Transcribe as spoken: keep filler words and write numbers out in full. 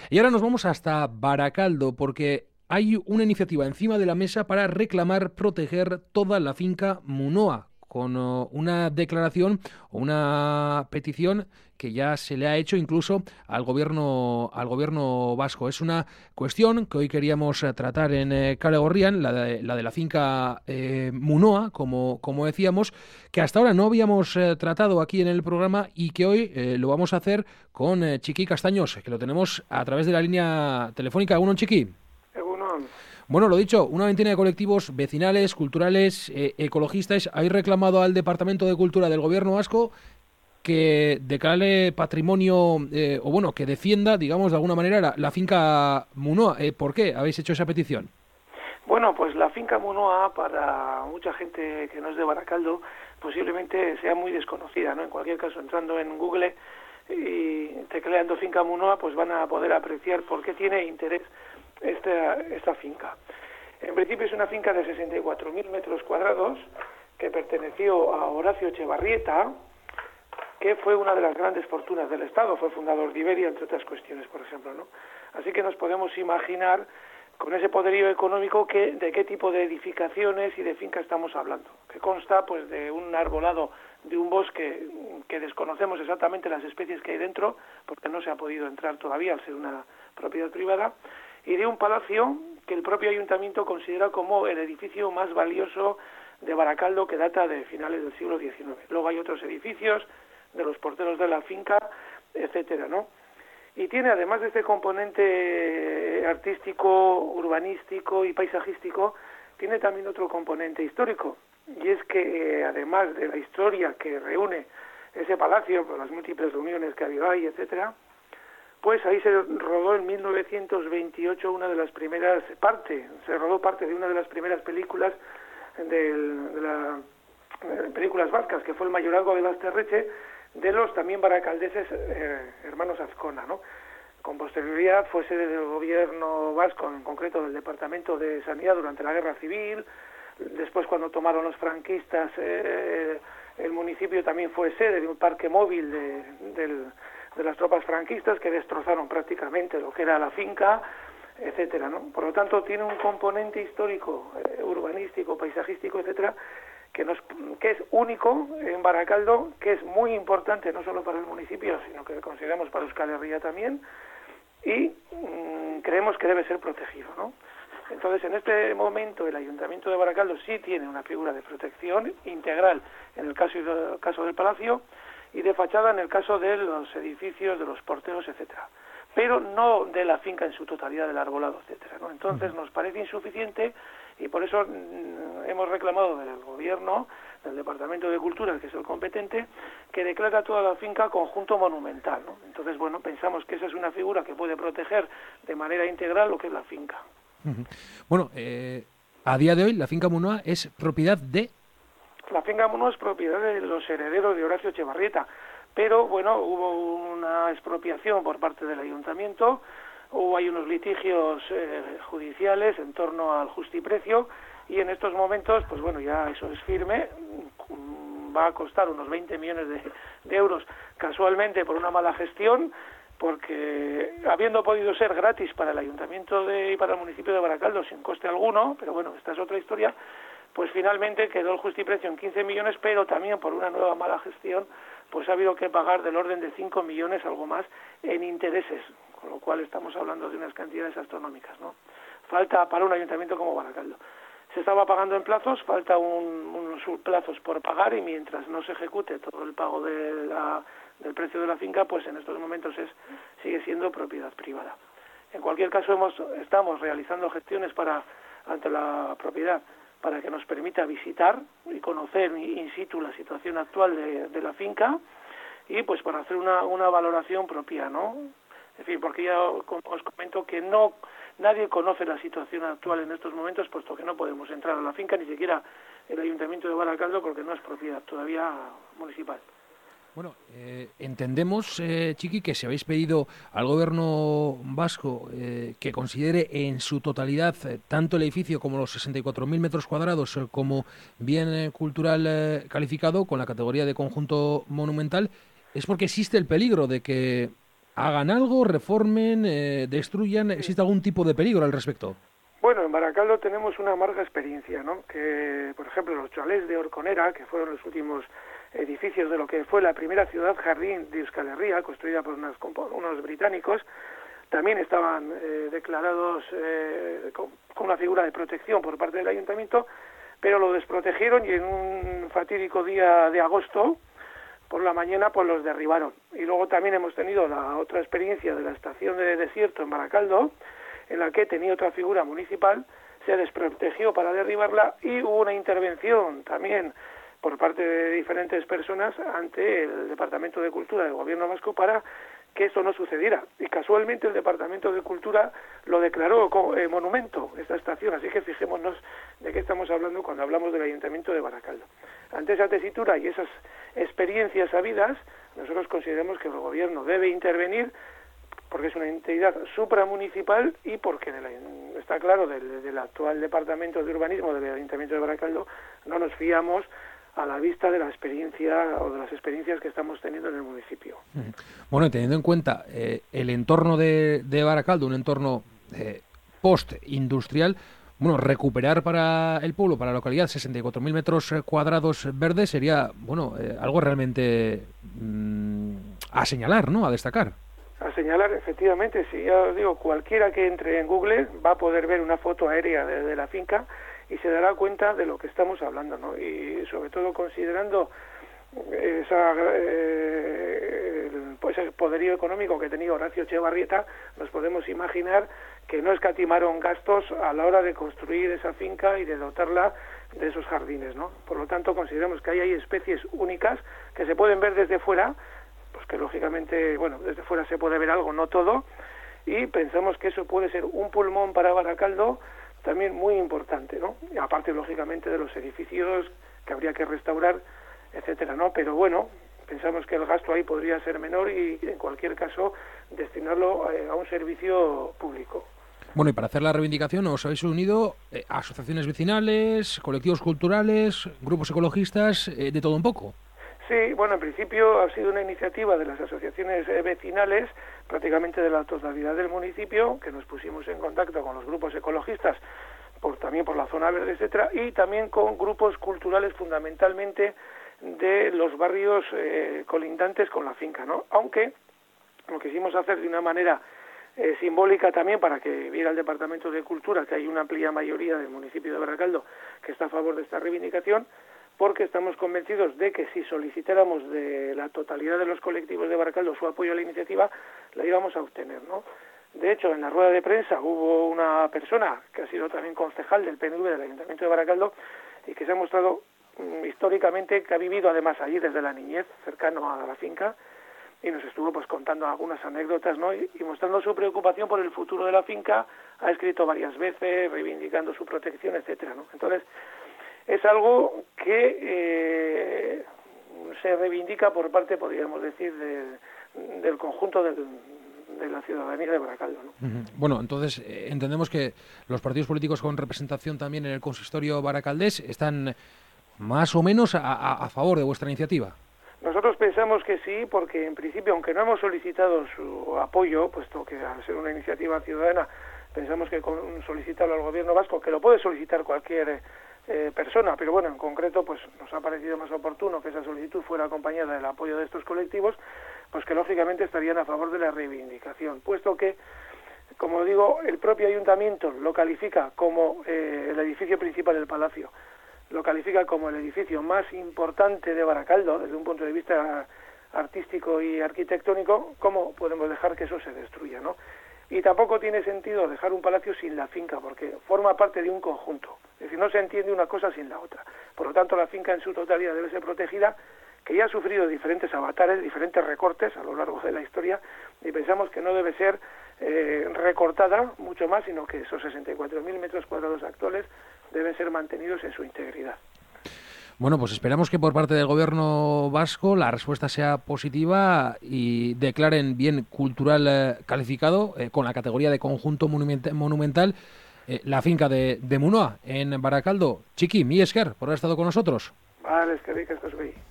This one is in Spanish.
Y ahora nos vamos hasta Baracaldo, porque hay una iniciativa encima de la mesa para reclamar proteger toda la finca Munoa, con uh, una declaración o una petición que ya se le ha hecho incluso al gobierno al gobierno vasco. Es una cuestión que hoy queríamos eh, tratar en eh, Kale Gorrian, la de la, de la finca eh, Munoa, como, como decíamos, que hasta ahora no habíamos eh, tratado aquí en el programa y que hoy eh, lo vamos a hacer con eh, Chiqui Castaños, que lo tenemos a través de la línea telefónica. ¿Uno, Chiqui? Egunon. Bueno, lo dicho, una veintena de colectivos vecinales, culturales, eh, ecologistas, habéis reclamado al Departamento de Cultura del Gobierno vasco que declare patrimonio, eh, o bueno, que defienda, digamos, de alguna manera la, la finca Munoa. Eh, ¿Por qué habéis hecho esa petición? Bueno, pues la finca Munoa, para mucha gente que no es de Baracaldo, posiblemente sea muy desconocida, ¿no? En cualquier caso, entrando en Google y tecleando finca Munoa, pues van a poder apreciar por qué tiene interés esta, esta finca. En principio es una finca de sesenta y cuatro mil metros cuadrados que perteneció a Horacio Echevarrieta, que fue una de las grandes fortunas del Estado, fue fundador de Iberia, entre otras cuestiones, por ejemplo, ¿no? Así que nos podemos imaginar, con ese poderío económico, que, de qué tipo de edificaciones y de finca estamos hablando, que consta pues de un arbolado de un bosque que desconocemos exactamente las especies que hay dentro, porque no se ha podido entrar todavía al ser una propiedad privada, y de un palacio que el propio ayuntamiento considera como el edificio más valioso de Baracaldo, que data de finales del siglo diecinueve. Luego hay otros edificios de los porteros de la finca, etcétera, ¿no? Y tiene, además de este componente artístico, urbanístico y paisajístico, tiene también otro componente histórico, y es que eh, además de la historia que reúne ese palacio, por las múltiples reuniones que ha habido ahí, etcétera, pues ahí se rodó en mil novecientos veintiocho una de las primeras, parte, se rodó parte de una de las primeras películas del, de las películas vascas, que fue El mayorazgo de Basterreche, de los también baracaldeses eh, hermanos Azcona, ¿no? Con posterioridad fue sede del gobierno vasco, en concreto del Departamento de Sanidad durante la Guerra Civil. Después, cuando tomaron los franquistas, eh, el municipio también fue sede de un parque móvil de, del, de las tropas franquistas que destrozaron prácticamente lo que era la finca, etcétera, ¿no? Por lo tanto, tiene un componente histórico, eh, urbanístico, paisajístico, etcétera, que, nos, que es único en Baracaldo, que es muy importante no solo para el municipio, sino que consideramos para Euskal Herria también, y mmm, creemos que debe ser protegido, ¿no? Entonces, en este momento, el Ayuntamiento de Baracaldo sí tiene una figura de protección integral en el caso, el caso del palacio, y de fachada en el caso de los edificios, de los porteros, etcétera, pero no de la finca en su totalidad, del arbolado, etcétera, ¿no? Entonces, nos parece insuficiente, y por eso mmm, hemos reclamado del gobierno, del Departamento de Cultura, que es el competente, que declara toda la finca conjunto monumental, ¿no? Entonces, bueno, pensamos que esa es una figura que puede proteger de manera integral lo que es la finca. Uh-huh. Bueno, eh, a día de hoy la finca Munoa es propiedad de... La finca Munoa es propiedad de los herederos de Horacio Echevarrieta, pero, bueno, hubo una expropiación por parte del ayuntamiento, o hay unos litigios eh, judiciales en torno al justiprecio, y en estos momentos, pues bueno, ya eso es firme, va a costar unos veinte millones de, de euros casualmente por una mala gestión, porque habiendo podido ser gratis para el ayuntamiento de, y para el municipio de Baracaldo sin coste alguno, pero bueno, esta es otra historia, pues finalmente quedó el justiprecio en quince millones, pero también por una nueva mala gestión, pues ha habido que pagar del orden de cinco millones, algo más, en intereses, con lo cual estamos hablando de unas cantidades astronómicas, ¿no? Falta para un ayuntamiento como Baracaldo. Se estaba pagando en plazos, falta un, unos plazos por pagar, y mientras no se ejecute todo el pago de la, del precio de la finca, pues en estos momentos es sigue siendo propiedad privada. En cualquier caso, hemos estamos realizando gestiones para ante la propiedad para que nos permita visitar y conocer in situ la situación actual de, de la finca, y pues para hacer una, una valoración propia, ¿no? En fin, porque ya os comento que no nadie conoce la situación actual en estos momentos, puesto que no podemos entrar a la finca, ni siquiera el Ayuntamiento de Baracaldo, porque no es propiedad todavía municipal. Bueno, eh, entendemos, eh, Chiqui, que si habéis pedido al gobierno vasco eh, que considere en su totalidad eh, tanto el edificio como los sesenta y cuatro mil metros cuadrados eh, como bien eh, cultural eh, calificado con la categoría de conjunto monumental, es porque existe el peligro de que hagan algo, reformen, eh, destruyan. ¿Existe algún tipo de peligro al respecto? Bueno, en Baracaldo tenemos una amarga experiencia, ¿no? Que, por ejemplo, los chalés de Orconera, que fueron los últimos edificios de lo que fue la primera ciudad jardín de Euskal Herria, construida por unos, unos británicos, también estaban eh, declarados eh, con, con una figura de protección por parte del ayuntamiento, pero lo desprotegieron y en un fatídico día de agosto, por la mañana, pues los derribaron. Y luego también hemos tenido la otra experiencia de la estación de desierto en Baracaldo, en la que tenía otra figura municipal, se desprotegió para derribarla y hubo una intervención también por parte de diferentes personas ante el Departamento de Cultura del Gobierno Vasco para que esto no sucediera. Y casualmente el Departamento de Cultura lo declaró como eh, monumento, esta estación, así que fijémonos de qué estamos hablando cuando hablamos del Ayuntamiento de Baracaldo. Ante esa tesitura y esas experiencias habidas, nosotros consideramos que el Gobierno debe intervenir porque es una entidad supramunicipal y porque está claro del, del actual Departamento de Urbanismo del Ayuntamiento de Baracaldo no nos fiamos a la vista de la experiencia o de las experiencias que estamos teniendo en el municipio. Bueno, teniendo en cuenta eh, el entorno de, de Baracaldo, un entorno eh, post-industrial, bueno, recuperar para el pueblo, para la localidad, sesenta y cuatro mil metros cuadrados verdes sería, bueno, eh, algo realmente mmm, a señalar, ¿no?, a destacar. A señalar, efectivamente, si ya os digo, cualquiera que entre en Google va a poder ver una foto aérea de, de la finca y se dará cuenta de lo que estamos hablando, ¿no? Y sobre todo considerando esa, eh, el, pues el poderío económico que tenía Horacio Echevarrieta, nos podemos imaginar que no escatimaron gastos a la hora de construir esa finca y de dotarla de esos jardines, ¿no? Por lo tanto, consideramos que ahí hay especies únicas que se pueden ver desde fuera, pues que lógicamente, bueno, desde fuera se puede ver algo, no todo, y pensamos que eso puede ser un pulmón para Baracaldo también muy importante, ¿no? Y aparte, lógicamente, de los edificios que habría que restaurar, etcétera, ¿no? Pero bueno, pensamos que el gasto ahí podría ser menor y, en cualquier caso, destinarlo a, a un servicio público. Bueno, y para hacer la reivindicación os habéis unido eh, asociaciones vecinales, colectivos culturales, grupos ecologistas, eh, de todo un poco. Sí, bueno, en principio ha sido una iniciativa de las asociaciones eh, vecinales, prácticamente de la totalidad del municipio, que nos pusimos en contacto con los grupos ecologistas, por, también por la zona verde, etcétera, y también con grupos culturales, fundamentalmente de los barrios eh, colindantes con la finca, ¿no? Aunque lo quisimos hacer de una manera eh, simbólica también para que viera el Departamento de Cultura que hay una amplia mayoría del municipio de Baracaldo que está a favor de esta reivindicación, porque estamos convencidos de que si solicitáramos de la totalidad de los colectivos de Baracaldo su apoyo a la iniciativa, la íbamos a obtener, ¿no? De hecho, en la rueda de prensa hubo una persona que ha sido también concejal del P N V del Ayuntamiento de Baracaldo y que se ha mostrado um, históricamente que ha vivido además allí desde la niñez, cercano a la finca, y nos estuvo pues contando algunas anécdotas, ¿no? Y, y mostrando su preocupación por el futuro de la finca, ha escrito varias veces reivindicando su protección, etcétera, ¿no? Entonces, es algo que eh, se reivindica por parte, podríamos decir, de, del conjunto del, de la ciudadanía de Baracaldo, ¿no? Bueno, entonces eh, entendemos que los partidos políticos con representación también en el consistorio baracaldés están más o menos a, a, a favor de vuestra iniciativa. Nosotros pensamos que sí, porque en principio, aunque no hemos solicitado su apoyo, puesto que al ser una iniciativa ciudadana, pensamos que con solicitarlo al Gobierno vasco, que lo puede solicitar cualquier Eh, persona, pero bueno, en concreto pues nos ha parecido más oportuno que esa solicitud fuera acompañada del apoyo de estos colectivos, pues que lógicamente estarían a favor de la reivindicación, puesto que, como digo, el propio ayuntamiento lo califica como eh, el edificio principal del palacio, lo califica como el edificio más importante de Baracaldo desde un punto de vista artístico y arquitectónico. ¿Cómo podemos dejar que eso se destruya, no? Y tampoco tiene sentido dejar un palacio sin la finca, porque forma parte de un conjunto. Es decir, no se entiende una cosa sin la otra. Por lo tanto, la finca en su totalidad debe ser protegida, que ya ha sufrido diferentes avatares, diferentes recortes a lo largo de la historia, y pensamos que no debe ser eh, recortada mucho más, sino que esos sesenta y cuatro mil metros cuadrados actuales deben ser mantenidos en su integridad. Bueno, pues esperamos que por parte del Gobierno vasco la respuesta sea positiva y declaren bien cultural eh, calificado eh, con la categoría de conjunto monument- monumental eh, la finca de, de Munoa en Baracaldo. Chiqui, mi esker por haber estado con nosotros. Vale, es que rica, esto es